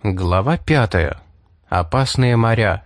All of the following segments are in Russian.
Глава 5. Опасные моря.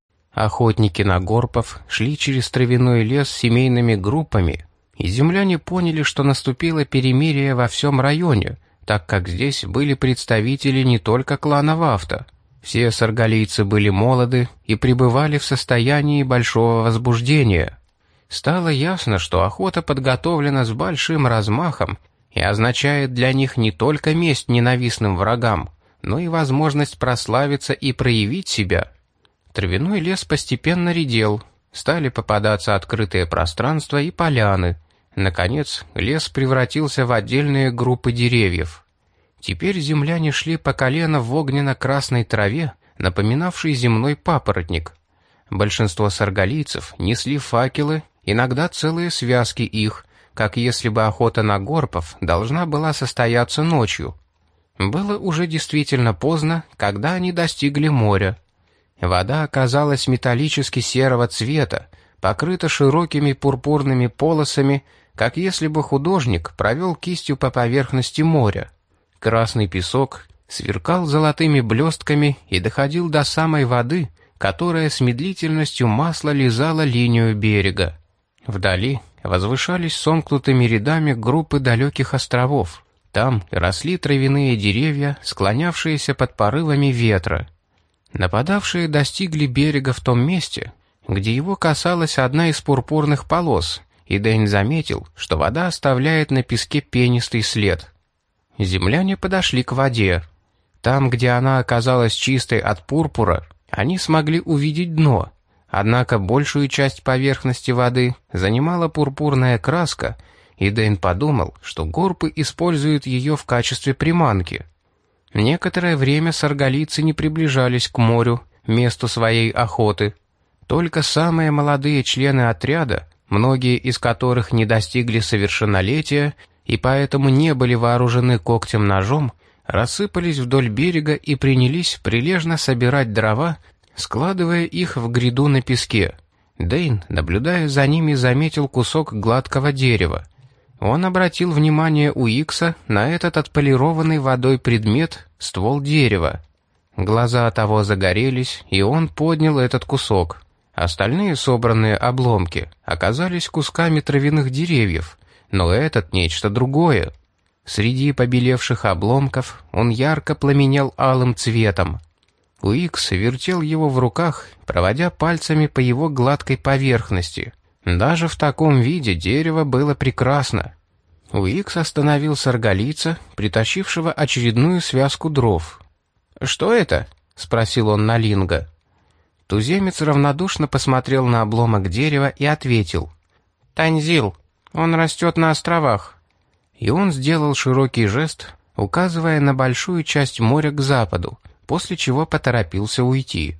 Охотники на горпов шли через травяной лес семейными группами, и земляне поняли, что наступило перемирие во всем районе, так как здесь были представители не только клана Вафта. Все саргалийцы были молоды и пребывали в состоянии большого возбуждения. Стало ясно, что охота подготовлена с большим размахом и означает для них не только месть ненавистным врагам, но и возможность прославиться и проявить себя. Травяной лес постепенно редел, стали попадаться открытые пространства и поляны. Наконец, лес превратился в отдельные группы деревьев. Теперь земляне шли по колено в огненно-красной траве, напоминавшей земной папоротник. Большинство саргалийцев несли факелы, иногда целые связки их, как если бы охота на горпов должна была состояться ночью. Было уже действительно поздно, когда они достигли моря. Вода оказалась металлически серого цвета, покрыта широкими пурпурными полосами, как если бы художник провел кистью по поверхности моря. Красный песок сверкал золотыми блестками и доходил до самой воды, которая с медлительностью масла лизала линию берега. Вдали возвышались сомкнутыми рядами группы далеких островов. Там росли травяные деревья, склонявшиеся под порывами ветра. Нападавшие достигли берега в том месте, где его касалась одна из пурпурных полос, и Дэйн заметил, что вода оставляет на песке пенистый след. Земляне подошли к воде. Там, где она оказалась чистой от пурпура, они смогли увидеть дно, однако большую часть поверхности воды занимала пурпурная краска, и Дэйн подумал, что горпы используют ее в качестве приманки. Некоторое время саргалийцы не приближались к морю, месту своей охоты. Только самые молодые члены отряда, многие из которых не достигли совершеннолетия и поэтому не были вооружены когтем-ножом, рассыпались вдоль берега и принялись прилежно собирать дрова, складывая их в гряду на песке. Дэйн, наблюдая за ними, заметил кусок гладкого дерева. Он обратил внимание Уикса на этот отполированный водой предмет, ствол дерева. Глаза того загорелись, и он поднял этот кусок. Остальные собранные обломки оказались кусками травяных деревьев, но этот нечто другое. Среди побелевших обломков он ярко пламенел алым цветом. Уикс вертел его в руках, проводя пальцами по его гладкой поверхности. Даже в таком виде дерево было прекрасно. Уикс остановил саргалийца, притащившего очередную связку дров. «Что это?» — спросил он Налинга. Туземец равнодушно посмотрел на обломок дерева и ответил: «Танзил. Он растет на островах». И он сделал широкий жест, указывая на большую часть моря к западу, после чего поторопился уйти.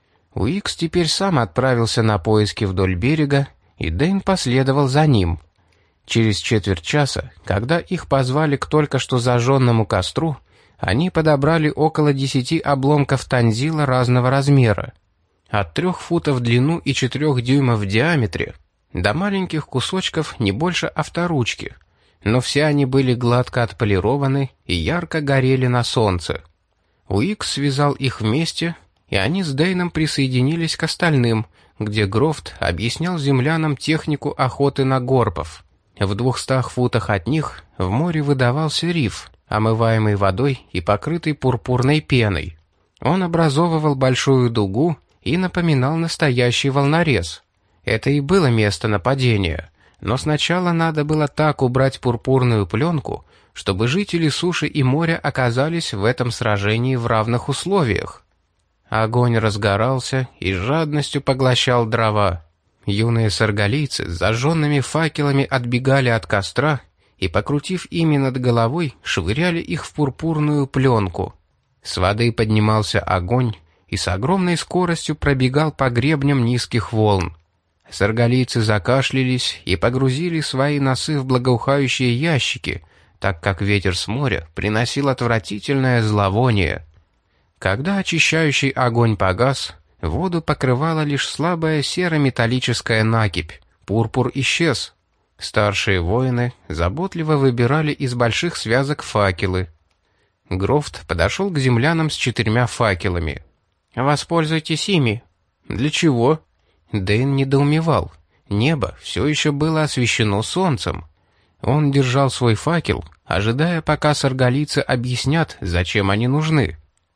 Уикс теперь сам отправился на поиски вдоль берега, и Дэйн последовал за ним. Через четверть часа, когда их позвали к только что зажженному костру, они подобрали около 10 обломков танзила разного размера. От 3 футов в длину и 4 дюймов в диаметре до маленьких кусочков не больше авторучки, но все они были гладко отполированы и ярко горели на солнце. Уикс связал их вместе, и они с Дэйном присоединились к остальным, где Грофт объяснял землянам технику охоты на горпов. В 200 футах от них в море выдавался риф, омываемый водой и покрытый пурпурной пеной. Он образовывал большую дугу и напоминал настоящий волнорез. Это и было место нападения, но сначала надо было так убрать пурпурную пленку, чтобы жители суши и моря оказались в этом сражении в равных условиях. Огонь разгорался и с жадностью поглощал дрова. Юные саргалийцы с зажженными факелами отбегали от костра и, покрутив ими над головой, швыряли их в пурпурную пленку. С воды поднимался огонь и с огромной скоростью пробегал по гребням низких волн. Саргалийцы закашлялись и погрузили свои носы в благоухающие ящики, так как ветер с моря приносил отвратительное зловоние. Когда очищающий огонь погас, воду покрывала лишь слабая серо-металлическая накипь. Пурпур исчез. Старшие воины заботливо выбирали из больших связок факелы. Грофт подошел к землянам с 4 факелами. «Воспользуйтесь ими». «Для чего?» Дэйн недоумевал. Небо все еще было освещено солнцем. Он держал свой факел, ожидая, пока саргалийцы объяснят, зачем они нужны.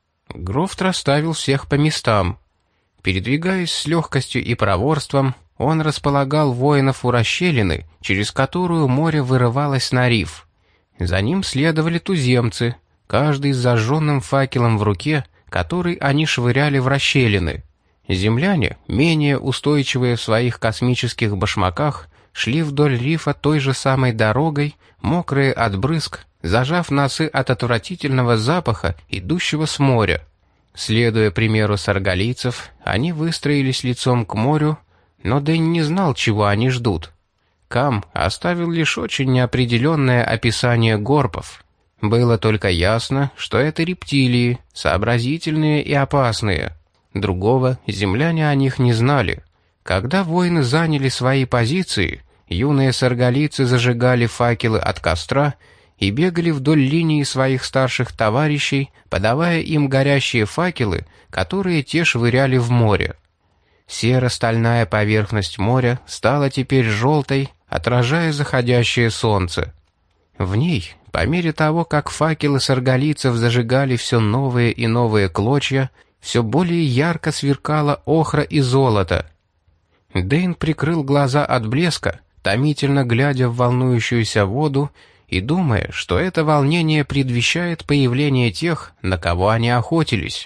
Грофт расставил всех по местам. Передвигаясь с легкостью и проворством, он располагал воинов у расщелины, через которую море вырывалось на риф. За ним следовали туземцы, каждый с зажженным факелом в руке, который они швыряли в расщелины. Земляне, менее устойчивые в своих космических башмаках, шли вдоль рифа той же самой дорогой, мокрые от брызг, зажав носы от отвратительного запаха, идущего с моря. Следуя примеру саргалийцев, они выстроились лицом к морю, но Дэнни не знал, чего они ждут. Кам оставил лишь очень неопределенное описание горпов. Было только ясно, что это рептилии, сообразительные и опасные. Другого земляне о них не знали. Когда воины заняли свои позиции, юные саргалийцы зажигали факелы от костра и бегали вдоль линии своих старших товарищей, подавая им горящие факелы, которые те швыряли в море. Серо-стальная поверхность моря стала теперь желтой, отражая заходящее солнце. В ней, по мере того, как факелы саргалийцев зажигали все новые и новые клочья, все более ярко сверкало охра и золото. Дэйн прикрыл глаза от блеска, томительно глядя в волнующуюся воду и думая, что это волнение предвещает появление тех, на кого они охотились.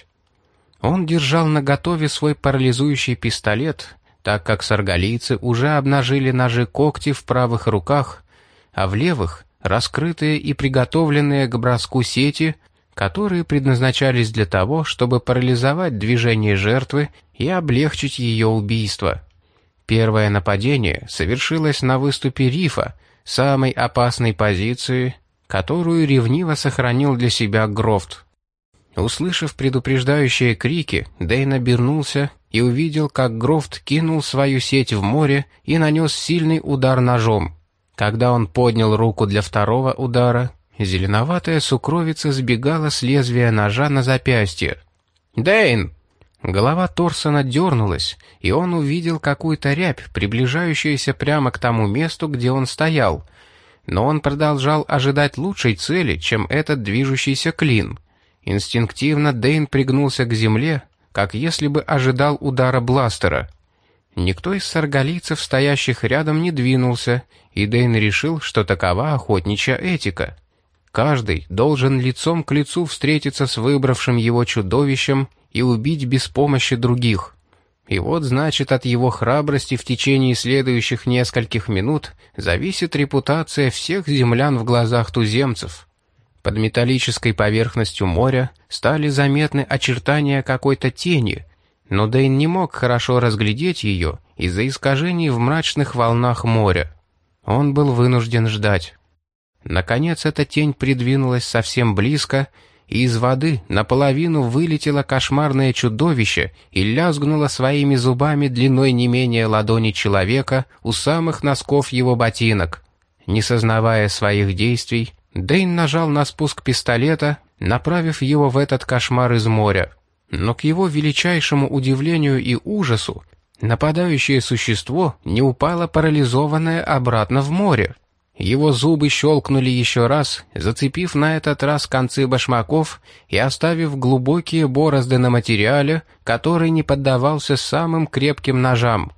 Он держал наготове свой парализующий пистолет, так как саргалийцы уже обнажили ножи-когти в правых руках, а в левых — раскрытые и приготовленные к броску сети, которые предназначались для того, чтобы парализовать движение жертвы и облегчить ее убийство. Первое нападение совершилось на выступе рифа, самой опасной позиции, которую ревниво сохранил для себя Грофт. Услышав предупреждающие крики, Дэйн обернулся и увидел, как Грофт кинул свою сеть в море и нанес сильный удар ножом. Когда он поднял руку для второго удара, зеленоватая сукровица сбегала с лезвия ножа на запястье. «Дэйн!» Голова Торсона дернулась, и он увидел какую-то рябь, приближающуюся прямо к тому месту, где он стоял. Но он продолжал ожидать лучшей цели, чем этот движущийся клин. Инстинктивно Дэйн пригнулся к земле, как если бы ожидал удара бластера. Никто из саргалийцев, стоящих рядом, не двинулся, и Дэйн решил, что такова охотничья этика. Каждый должен лицом к лицу встретиться с выбравшим его чудовищем и убить без помощи других. И вот, значит, от его храбрости в течение следующих нескольких минут зависит репутация всех землян в глазах туземцев. Под металлической поверхностью моря стали заметны очертания какой-то тени, но Дэйн не мог хорошо разглядеть ее из-за искажений в мрачных волнах моря. Он был вынужден ждать. Наконец эта тень придвинулась совсем близко, и из воды наполовину вылетело кошмарное чудовище и лязгнуло своими зубами длиной не менее ладони человека у самых носков его ботинок. Не сознавая своих действий, Дэйн нажал на спуск пистолета, направив его в этот кошмар из моря. Но к его величайшему удивлению и ужасу, нападающее существо не упало парализованное обратно в море. Его зубы щелкнули еще раз, зацепив на этот раз концы башмаков и оставив глубокие борозды на материале, который не поддавался самым крепким ножам.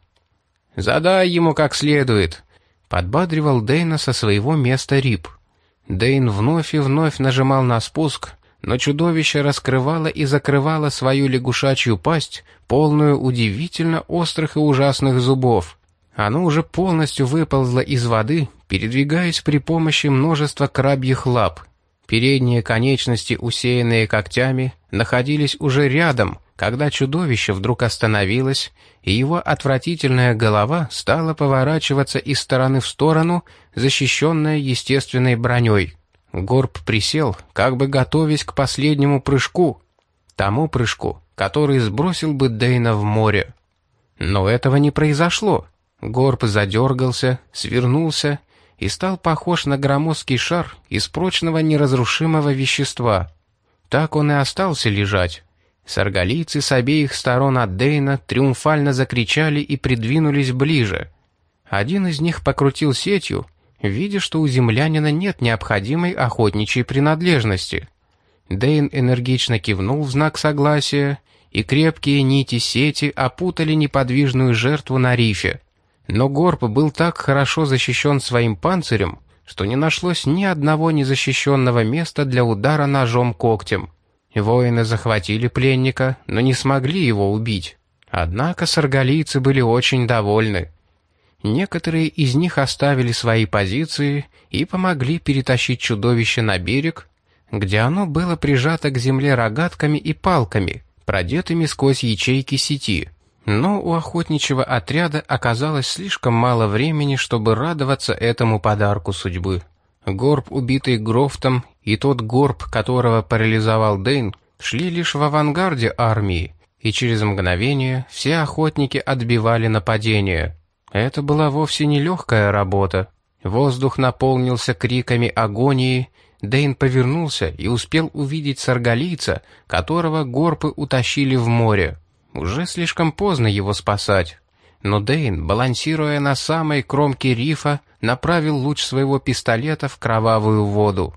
«Задай ему как следует», — подбадривал Дэйна со своего места Рип. Дэйн вновь и вновь нажимал на спуск, но чудовище раскрывало и закрывало свою лягушачью пасть, полную удивительно острых и ужасных зубов. Оно уже полностью выползло из воды, передвигаясь при помощи множества крабьих лап. Передние конечности, усеянные когтями, находились уже рядом, когда чудовище вдруг остановилось, и его отвратительная голова стала поворачиваться из стороны в сторону, защищенная естественной броней. Горб присел, как бы готовясь к последнему прыжку, тому прыжку, который сбросил бы Дэйна в море. Но этого не произошло. Горб задергался, свернулся и стал похож на громоздкий шар из прочного неразрушимого вещества. Так он и остался лежать. Саргалийцы с обеих сторон от Дэйна триумфально закричали и придвинулись ближе. Один из них покрутил сетью, видя, что у землянина нет необходимой охотничьей принадлежности. Дэйн энергично кивнул в знак согласия, и крепкие нити сети опутали неподвижную жертву на рифе. Но горб был так хорошо защищен своим панцирем, что не нашлось ни одного незащищенного места для удара ножом-когтем. Воины захватили пленника, но не смогли его убить. Однако саргалийцы были очень довольны. Некоторые из них оставили свои позиции и помогли перетащить чудовище на берег, где оно было прижато к земле рогатками и палками, продетыми сквозь ячейки сети. Но у охотничьего отряда оказалось слишком мало времени, чтобы радоваться этому подарку судьбы. Горб, убитый Грофтом, и тот горб, которого парализовал Дэйн, шли лишь в авангарде армии, и через мгновение все охотники отбивали нападение. Это была вовсе не легкая работа. Воздух наполнился криками агонии. Дэйн повернулся и успел увидеть саргалийца, которого горпы утащили в море. Уже слишком поздно его спасать. Но Дэйн, балансируя на самой кромке рифа, направил луч своего пистолета в кровавую воду.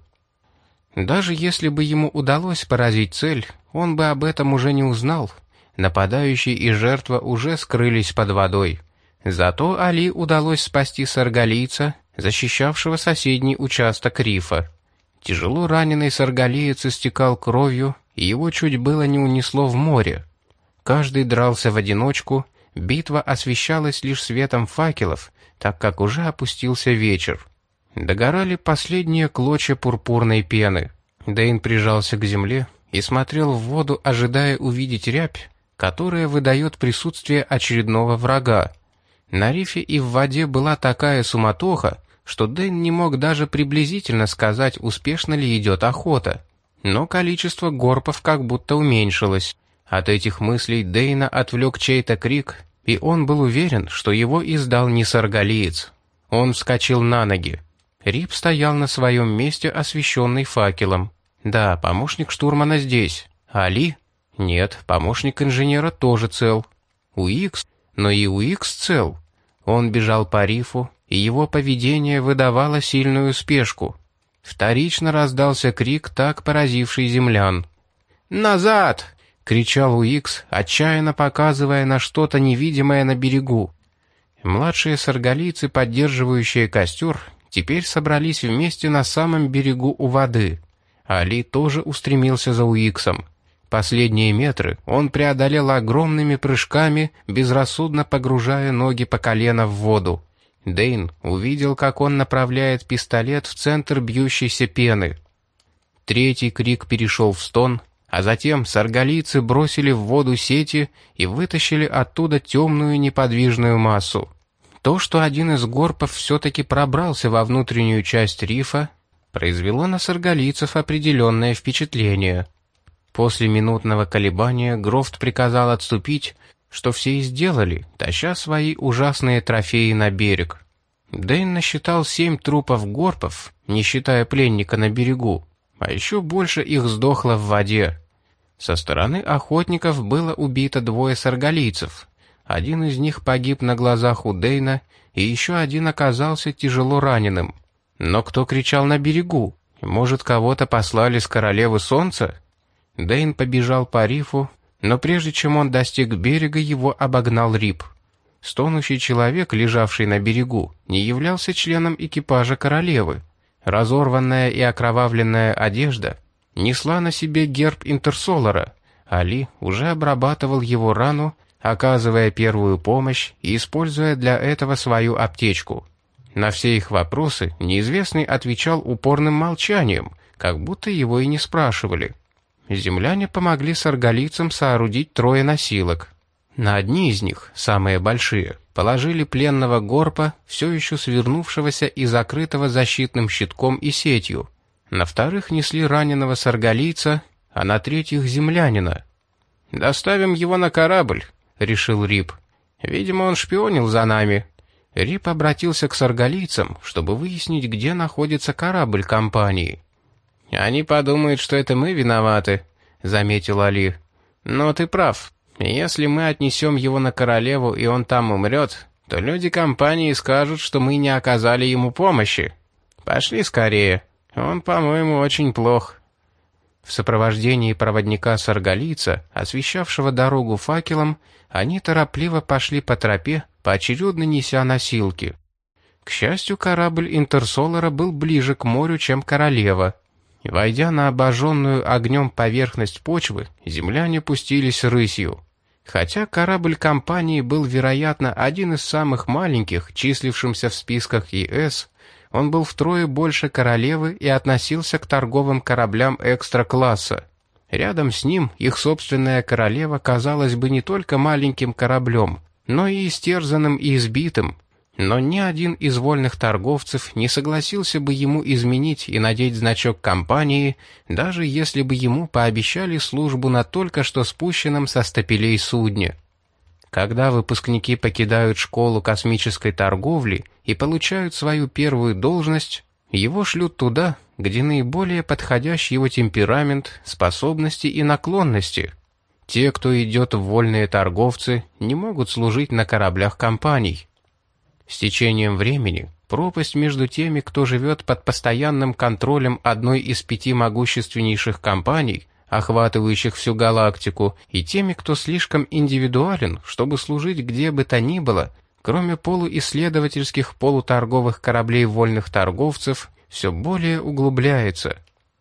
Даже если бы ему удалось поразить цель, он бы об этом уже не узнал. Нападающий и жертва уже скрылись под водой. Зато Али удалось спасти саргалийца, защищавшего соседний участок рифа. Тяжело раненый саргалиец истекал кровью, и его чуть было не унесло в море. Каждый дрался в одиночку, битва освещалась лишь светом факелов, так как уже опустился вечер. Догорали последние клочья пурпурной пены. Дэйн прижался к земле и смотрел в воду, ожидая увидеть рябь, которая выдает присутствие очередного врага. На рифе и в воде была такая суматоха, что Дэйн не мог даже приблизительно сказать, успешно ли идет охота. Но количество горпов как будто уменьшилось. От этих мыслей Дэйна отвлек чей-то крик, и он был уверен, что его издал не саргалиец. Он вскочил на ноги. Рип стоял на своем месте, освещенный факелом. Да, помощник штурмана здесь. Али? Нет, помощник инженера тоже цел. Уикс? Но и Уикс цел. Он бежал по рифу, и его поведение выдавало сильную спешку. Вторично раздался крик, так поразивший землян. «Назад!» — кричал Уикс, отчаянно показывая на что-то невидимое на берегу. Младшие саргалийцы, поддерживающие костер, теперь собрались вместе на самом берегу у воды. Али тоже устремился за Уиксом. Последние метры он преодолел огромными прыжками, безрассудно погружая ноги по колено в воду. Дэйн увидел, как он направляет пистолет в центр бьющейся пены. Третий крик перешел в стон, а затем саргалийцы бросили в воду сети и вытащили оттуда темную неподвижную массу. То, что один из горпов все-таки пробрался во внутреннюю часть рифа, произвело на саргалийцев определенное впечатление. После минутного колебания Грофт приказал отступить, что все и сделали, таща свои ужасные трофеи на берег. Дэйн насчитал 7 трупов горпов, не считая пленника на берегу, а еще больше их сдохло в воде. Со стороны охотников было убито 2 саргалийцев. Один из них погиб на глазах у Дэйна, и еще один оказался тяжело раненым. Но кто кричал на берегу? Может, кого-то послали с королевы солнца? Дэйн побежал по рифу, но прежде чем он достиг берега, его обогнал Рип. Стонущий человек, лежавший на берегу, не являлся членом экипажа королевы. Разорванная и окровавленная одежда несла на себе герб Интерсолара. Али уже обрабатывал его рану, оказывая первую помощь и используя для этого свою аптечку. На все их вопросы неизвестный отвечал упорным молчанием, как будто его и не спрашивали. Земляне помогли саргалийцам соорудить 3 носилок. На одни из них, самые большие, положили пленного горпа, все еще свернувшегося и закрытого защитным щитком и сетью. На вторых несли раненого саргалийца, а на третьих — землянина. «Доставим его на корабль», — решил Рип. «Видимо, он шпионил за нами». Рип обратился к саргалийцам, чтобы выяснить, где находится корабль компании. «Они подумают, что это мы виноваты», — заметил Али. «Но ты прав. Если мы отнесем его на королеву, и он там умрет, то люди компании скажут, что мы не оказали ему помощи. Пошли скорее. Он, по-моему, очень плох». В сопровождении проводника саргалийца, освещавшего дорогу факелом, они торопливо пошли по тропе, поочередно неся носилки. К счастью, корабль Интерсолара был ближе к морю, чем королева. Войдя на обожженную огнем поверхность почвы, земляне пустились рысью. Хотя корабль компании был, вероятно, один из самых маленьких, числившимся в списках ЕС, он был втрое больше королевы и относился к торговым кораблям экстра-класса. Рядом с ним их собственная королева казалась бы не только маленьким кораблем, но и истерзанным и избитым. Но ни один из вольных торговцев не согласился бы ему изменить и надеть значок компании, даже если бы ему пообещали службу на только что спущенном со стапелей судне. Когда выпускники покидают школу космической торговли и получают свою первую должность, его шлют туда, где наиболее подходящ его темперамент, способности и наклонности. Те, кто идет в вольные торговцы, не могут служить на кораблях компаний. С течением времени пропасть между теми, кто живет под постоянным контролем одной из 5 могущественнейших компаний, охватывающих всю галактику, и теми, кто слишком индивидуален, чтобы служить где бы то ни было, кроме полуисследовательских полуторговых кораблей вольных торговцев, все более углубляется.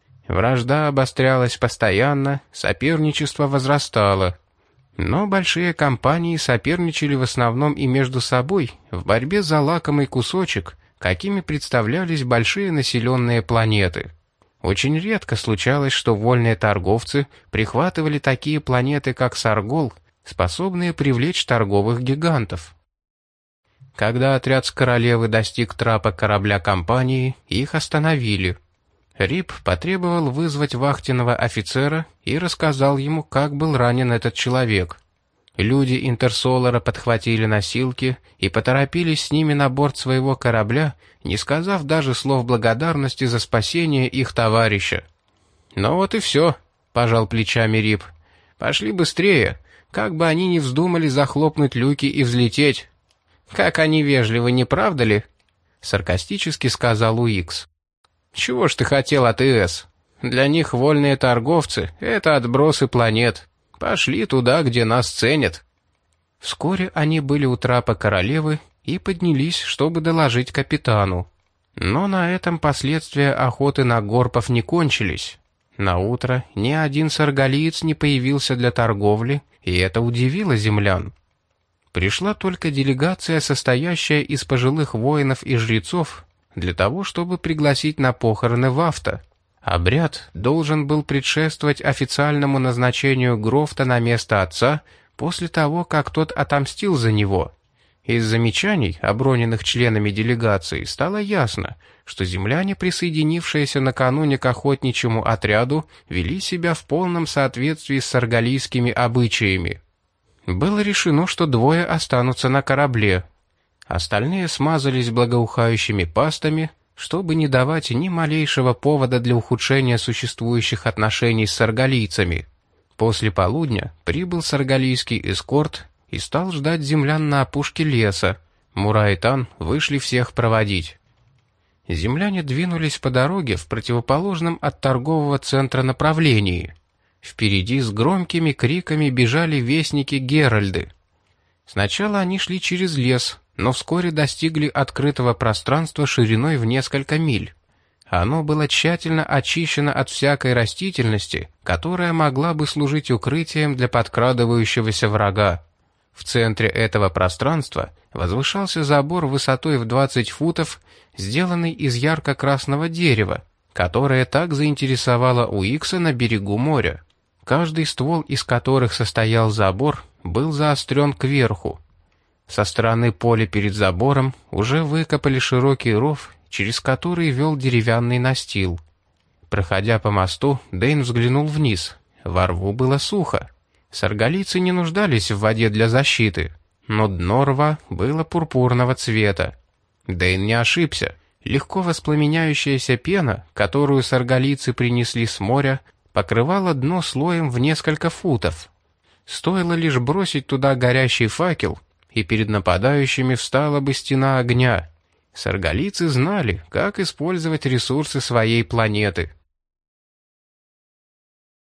Вражда обострялась постоянно, соперничество возрастало. Но большие компании соперничали в основном и между собой в борьбе за лакомый кусочек, какими представлялись большие населенные планеты. Очень редко случалось, что вольные торговцы прихватывали такие планеты, как Саргол, способные привлечь торговых гигантов. Когда отряд с королевы достиг трапа корабля компании, их остановили. Рип потребовал вызвать вахтенного офицера и рассказал ему, как был ранен этот человек. Люди Интерсолара подхватили носилки и поторопились с ними на борт своего корабля, не сказав даже слов благодарности за спасение их товарища. «Ну вот и все», — пожал плечами Рип. «Пошли быстрее, как бы они ни вздумали захлопнуть люки и взлететь». «Как они вежливы, не правда ли?» — саркастически сказал Уикс. «Чего ж ты хотел от ИС? Для них вольные торговцы — это отбросы планет. Пошли туда, где нас ценят». Вскоре они были у трапа королевы и поднялись, чтобы доложить капитану. Но на этом последствия охоты на горпов не кончились. Наутро ни один саргалиец не появился для торговли, и это удивило землян. Пришла только делегация, состоящая из пожилых воинов и жрецов, для того, чтобы пригласить на похороны Вафта. Обряд должен был предшествовать официальному назначению Грофта на место отца после того, как тот отомстил за него. Из замечаний, оброненных членами делегации, стало ясно, что земляне, присоединившиеся накануне к охотничьему отряду, вели себя в полном соответствии с саргалийскими обычаями. Было решено, что 2 останутся на корабле. Остальные смазались благоухающими пастами, чтобы не давать ни малейшего повода для ухудшения существующих отношений с саргалийцами. После полудня прибыл саргалийский эскорт и стал ждать землян на опушке леса. Мура и Тан вышли всех проводить. Земляне двинулись по дороге в противоположном от торгового центра направлении. Впереди с громкими криками бежали вестники Геральды. Сначала они шли через лес, но вскоре достигли открытого пространства шириной в несколько миль. Оно было тщательно очищено от всякой растительности, которая могла бы служить укрытием для подкрадывающегося врага. В центре этого пространства возвышался забор высотой в 20 футов, сделанный из ярко-красного дерева, которое так заинтересовало Уикса на берегу моря. Каждый ствол, из которых состоял забор, был заострен кверху. Со стороны поля перед забором уже выкопали широкий ров, через который вел деревянный настил. Проходя по мосту, Дэйн взглянул вниз. Во рву было сухо. Саргалийцы не нуждались в воде для защиты, но дно рва было пурпурного цвета. Дэйн не ошибся. Легко воспламеняющаяся пена, которую саргалийцы принесли с моря, покрывала дно слоем в несколько футов. Стоило лишь бросить туда горящий факел, и перед нападающими встала бы стена огня. Саргалийцы знали, как использовать ресурсы своей планеты.